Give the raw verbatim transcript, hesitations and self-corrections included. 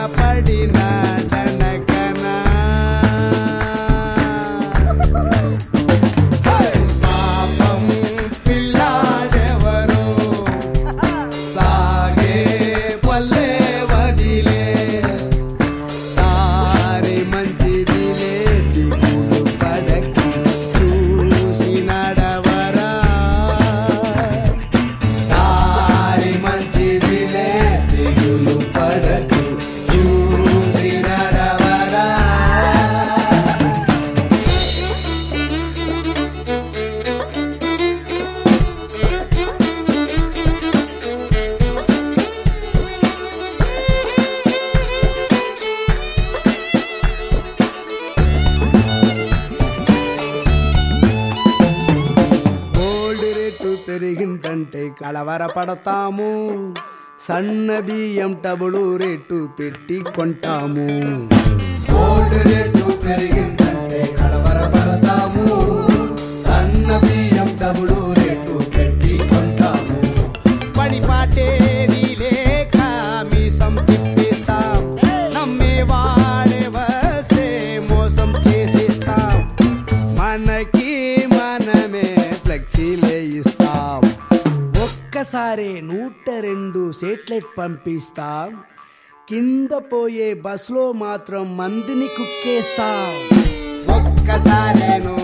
పడిన డనకనా పాపం పిల్లాడెవరో సాగే పల్లె వదిలే దారి మంచిదిలే దిగులు పడకి చూసి నడవరా దారి మంచిదిలే దిగులు పడకు చూసి నడవరా గోల్డ్ రేటు పెరిగిందంటే కలవరపడతాము సన్న బియ్యం టబులు రేటు పెట్టి కొంటాము గోల్డ్ రేటు పెరిగిందంటే కలవరపడతాము సన్న బియ్యం టబులు రేటు పెట్టి కొంటాము పని పాటేది లేక మీసం తిప్పిస్తాం నమ్మేవాడే వస్తే మోసం చేసేస్తాం మనకి మనమే ఫ్లెక్సీలే ఇస్తాం ఒక్కసారి నూట రెండు సేటిలైట్ పంపిస్తాం కింద పోయే బస్సులో మాత్రం మందిని కుక్కేస్తాం ఒక్కసారి